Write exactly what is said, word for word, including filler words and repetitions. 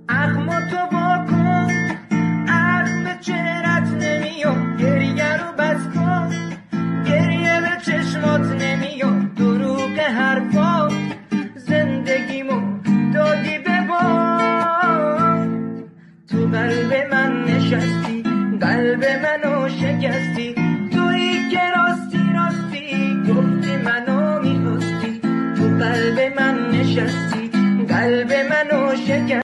اخمو تو واکن، عقل به چهرت نمیاد، گریه رو بس کن، گریه به چشمات نمیاد، دروغ حرفات زندگیمو دادی به باد. تو قلب من نشستی، قلب منو شکستی، تویی که راستی راستی گفتی منو میخواستی. تو قلب من نشستی، قلب منو شکستی.